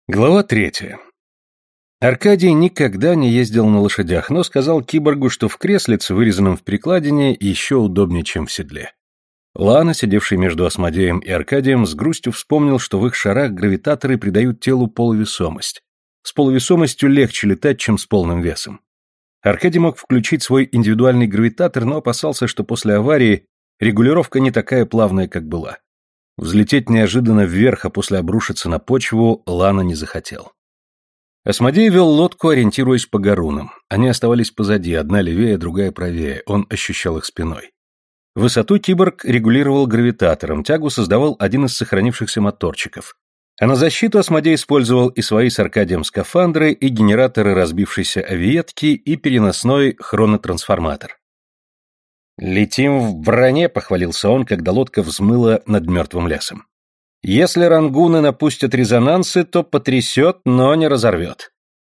Глава 3. Аркадий никогда не ездил на лошадях, но сказал киборгу, что в креслице, вырезанном в перекладине, еще удобнее, чем в седле. Лана, сидевший между Асмодеем и Аркадием, с грустью вспомнил, что в их шарах гравитаторы придают телу полувесомость. С полувесомостью легче летать, чем с полным весом. Аркадий мог включить свой индивидуальный гравитатор, но опасался, что после аварии регулировка не такая плавная, как была. Взлететь неожиданно вверх, а после обрушиться на почву Лана не захотел. Асмодей вел лодку, ориентируясь по гарунам. Они оставались позади, одна левее, другая правее, он ощущал их спиной. Высоту киборг регулировал гравитатором, тягу создавал один из сохранившихся моторчиков. А на защиту Асмодей использовал и свои с Аркадием скафандры, и генераторы разбившейся авиетки, и переносной хронотрансформатор. «Летим в броне», — похвалился он, когда лодка взмыла над мертвым лесом. «Если рангуны напустят резонансы, то потрясет, но не разорвет».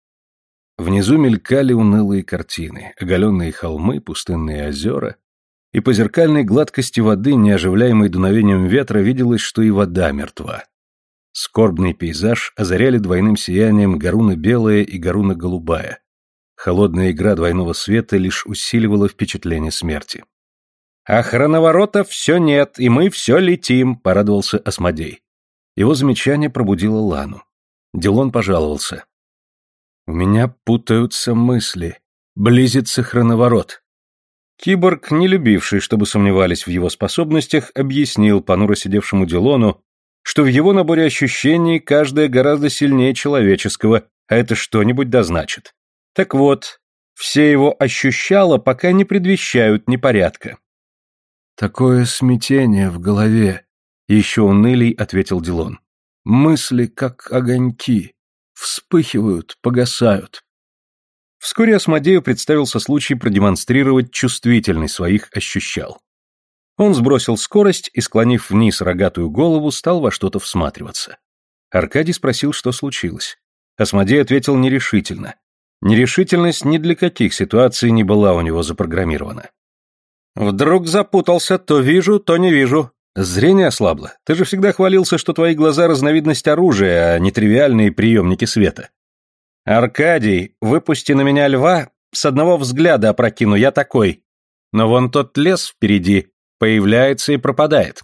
Внизу мелькали унылые картины, оголенные холмы, пустынные озера, и по зеркальной гладкости воды, неоживляемой дуновением ветра, виделось, что и вода мертва. Скорбный пейзаж озаряли двойным сиянием горуна белая и горуна голубая. Холодная игра двойного света лишь усиливала впечатление смерти. «А хроноворота все нет, и мы все летим», — порадовался Асмодей. Его замечание пробудило Лану. Дилон пожаловался. «У меня путаются мысли. Близится хроноворот». Киборг, не любивший, чтобы сомневались в его способностях, объяснил понуро сидевшему Дилону, что в его наборе ощущений каждое гораздо сильнее человеческого, а это что-нибудь дозначит. Так вот, все его ощущала, пока не предвещают непорядка. «Такое смятение в голове», — еще унылей ответил Дилон. «Мысли, как огоньки, вспыхивают, погасают». Вскоре Асмодею представился случай продемонстрировать чувствительность своих ощущал. Он сбросил скорость и, склонив вниз рогатую голову, стал во что-то всматриваться. Аркадий спросил, что случилось. Асмодей ответил нерешительно. Нерешительность ни для каких ситуаций не была у него запрограммирована. «Вдруг запутался, то вижу, то не вижу. Зрение ослабло. Ты же всегда хвалился, что твои глаза — разновидность оружия, а не тривиальные приемники света». «Аркадий, выпусти на меня льва, с одного взгляда опрокину, я такой. Но вон тот лес впереди появляется и пропадает».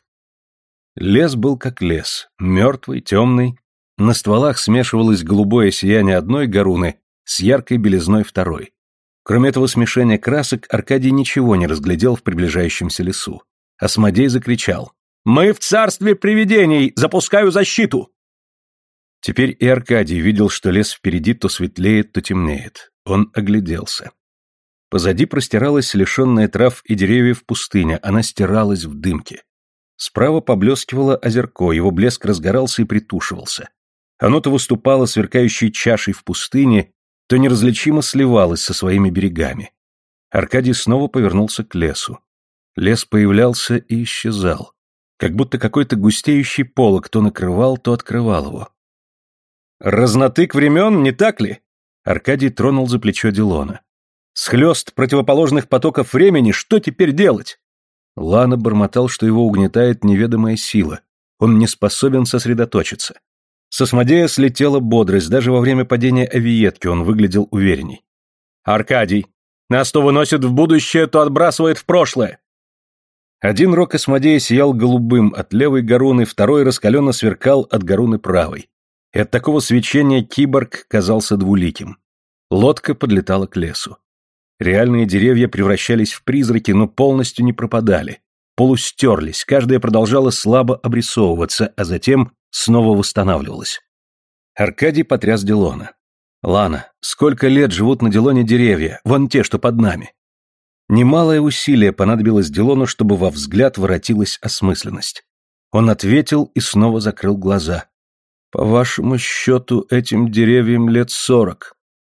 Лес был как лес, мертвый, темный. На стволах смешивалось голубое сияние одной горуны с яркой белизной второй. Кроме этого смешения красок, Аркадий ничего не разглядел в приближающемся лесу. Асмодей закричал: «Мы в царстве привидений! Запускаю защиту!» Теперь и Аркадий видел, что лес впереди то светлеет, то темнеет. Он огляделся. Позади простиралась лишенная трав и деревьев пустыня, она стиралась в дымке. Справа поблескивало озерко, его блеск разгорался и притушивался. Оно то выступало сверкающей чашей в пустыне, то неразличимо сливалось со своими берегами. Аркадий снова повернулся к лесу. Лес появлялся и исчезал, как будто какой-то густеющий полог то накрывал, то открывал его. «Разнотык времен, не так ли?» Аркадий тронул за плечо Дилона. «Схлёст противоположных потоков времени, что теперь делать?» Лана бормотал, что его угнетает неведомая сила. Он не способен сосредоточиться. С Асмодея слетела бодрость, даже во время падения авиетки он выглядел уверенней. «Аркадий, нас то выносит в будущее, то отбрасывает в прошлое!» Один рог Асмодея сиял голубым от левой горуны, второй раскаленно сверкал от горуны правой. И от такого свечения киборг казался двуликим. Лодка подлетала к лесу. Реальные деревья превращались в призраки, но полностью не пропадали. Полустерлись, каждая продолжала слабо обрисовываться, а затем снова восстанавливалась. Аркадий потряс Дилона. «Лана, сколько лет живут на Дилоне деревья, вон те, что под нами?» Немалое усилие понадобилось Дилону, чтобы во взгляд воротилась осмысленность. Он ответил и снова закрыл глаза. «По вашему счету, этим деревьям лет 40».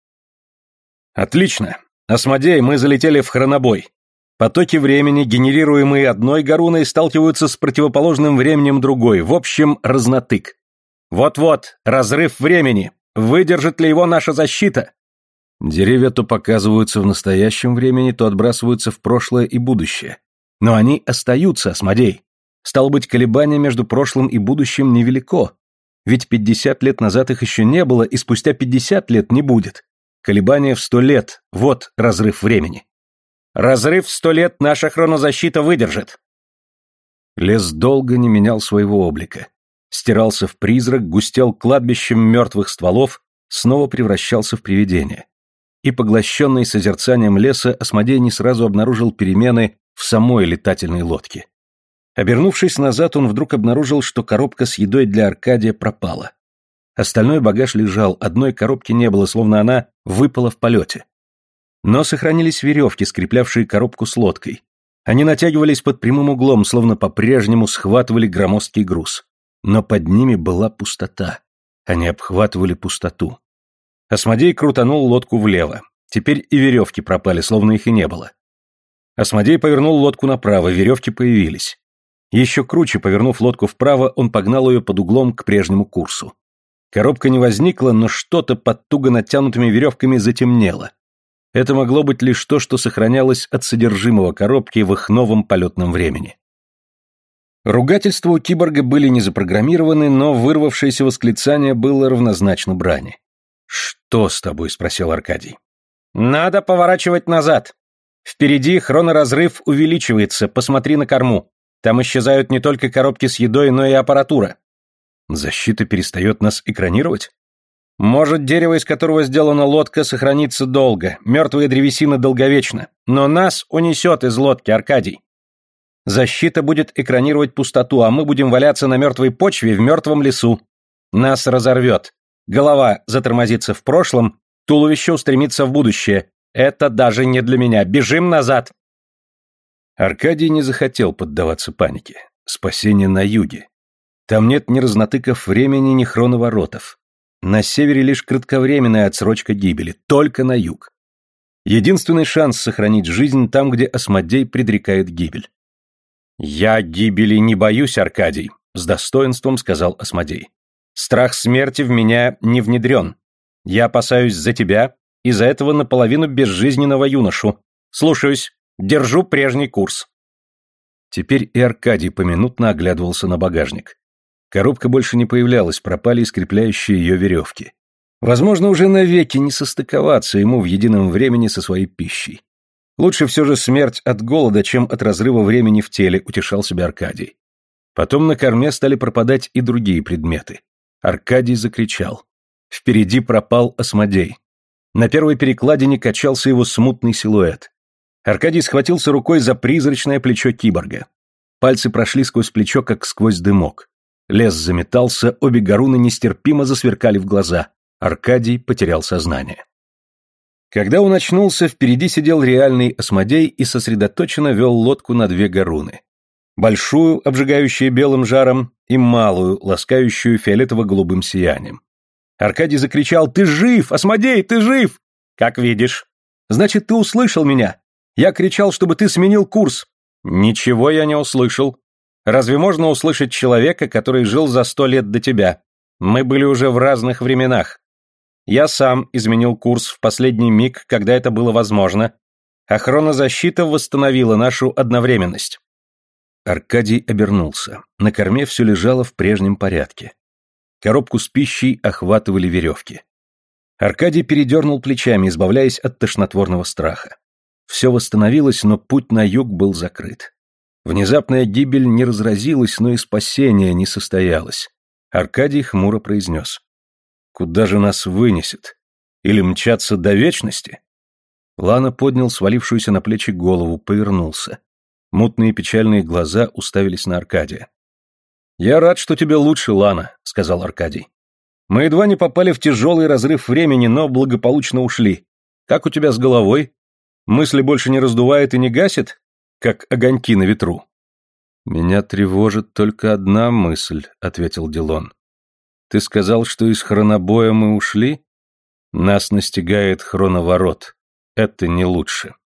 «Отлично. Асмодей, мы залетели в хронобой. Потоки времени, генерируемые одной горуной, сталкиваются с противоположным временем другой. В общем, разнотык. Вот-вот, разрыв времени. Выдержит ли его наша защита?» Деревья то показываются в настоящем времени, то отбрасываются в прошлое и будущее. Но они остаются, Асмодей. Стало быть, колебание между прошлым и будущим невелико. Ведь 50 лет назад их еще не было, и спустя 50 лет не будет. Колебания в 100 лет – вот разрыв времени. Разрыв в 100 лет наша хронозащита выдержит. Лес долго не менял своего облика. Стирался в призрак, густел кладбищем мертвых стволов, снова превращался в привидение. И, поглощенный созерцанием леса, Асмодей не сразу обнаружил перемены в самой летательной лодке. Обернувшись назад, он вдруг обнаружил, что коробка с едой для Аркадия пропала. Остальной багаж лежал, одной коробки не было, словно она выпала в полете. Но сохранились веревки, скреплявшие коробку с лодкой. Они натягивались под прямым углом, словно по-прежнему схватывали громоздкий груз. Но под ними была пустота. Они обхватывали пустоту. Асмодей крутанул лодку влево. Теперь и веревки пропали, словно их и не было. Асмодей повернул лодку направо, веревки появились. Еще круче повернув лодку вправо, он погнал ее под углом к прежнему курсу. Коробка не возникла, но что-то под туго натянутыми веревками затемнело. Это могло быть лишь то, что сохранялось от содержимого коробки в их новом полетном времени. Ругательства у киборга были не запрограммированы, но вырвавшееся восклицание было равнозначно брани. «Что с тобой?» — спросил Аркадий. «Надо поворачивать назад. Впереди хроноразрыв увеличивается, посмотри на корму. Там исчезают не только коробки с едой, но и аппаратура». «Защита перестает нас экранировать?» «Может, дерево, из которого сделана лодка, сохранится долго, мертвая древесина долговечна, но нас унесет из лодки, Аркадий. Защита будет экранировать пустоту, а мы будем валяться на мертвой почве в мертвом лесу. Нас разорвет. Голова затормозится в прошлом, туловище устремится в будущее. Это даже не для меня. Бежим назад!» Аркадий не захотел поддаваться панике. Спасение на юге. Там нет ни разнотыков времени, ни хроноворотов. На севере лишь кратковременная отсрочка гибели, только на юг. Единственный шанс сохранить жизнь там, где Асмодей предрекает гибель. «Я гибели не боюсь, Аркадий», — с достоинством сказал Асмодей. «Страх смерти в меня не внедрен. Я опасаюсь за тебя и за этого наполовину безжизненного юношу. Слушаюсь, держу прежний курс». Теперь и Аркадий поминутно оглядывался на багажник. Коробка больше не появлялась, пропали скрепляющие ее веревки. Возможно, уже навеки не состыковаться ему в едином времени со своей пищей. Лучше все же смерть от голода, чем от разрыва времени в теле, утешал себя Аркадий. Потом на корме стали пропадать и другие предметы. Аркадий закричал. Впереди пропал Асмодей. На первой перекладине качался его смутный силуэт. Аркадий схватился рукой за призрачное плечо киборга. Пальцы прошли сквозь плечо, как сквозь дымок. Лес заметался, обе горуны нестерпимо засверкали в глаза. Аркадий потерял сознание. Когда он очнулся, впереди сидел реальный Асмодей и сосредоточенно вел лодку на две горуны. Большую, обжигающую белым жаром, и малую, ласкающую фиолетово-голубым сиянием. Аркадий закричал: «Ты жив, Асмодей, ты жив!» «Как видишь». «Значит, ты услышал меня. Я кричал, чтобы ты сменил курс». «Ничего я не услышал. Разве можно услышать человека, который жил за 100 лет до тебя? Мы были уже в разных временах. Я сам изменил курс в последний миг, когда это было возможно, а хронозащита восстановила нашу одновременность». Аркадий обернулся. На корме все лежало в прежнем порядке. Коробку с пищей охватывали веревки. Аркадий передернул плечами, избавляясь от тошнотворного страха. Все восстановилось, но путь на юг был закрыт. Внезапная гибель не разразилась, но и спасение не состоялось. Аркадий хмуро произнес: «Куда же нас вынесет? Или мчаться до вечности?» Лана поднял свалившуюся на плечи голову, повернулся. Мутные печальные глаза уставились на Аркадия. «Я рад, что тебе лучше, Лана», — сказал Аркадий. «Мы едва не попали в тяжелый разрыв времени, но благополучно ушли. Как у тебя с головой? Мысли больше не раздувает и не гасит, как огоньки на ветру?» «Меня тревожит только одна мысль», — ответил Дилон. «Ты сказал, что из хронобоя мы ушли? Нас настигает хроноворот. Это не лучше».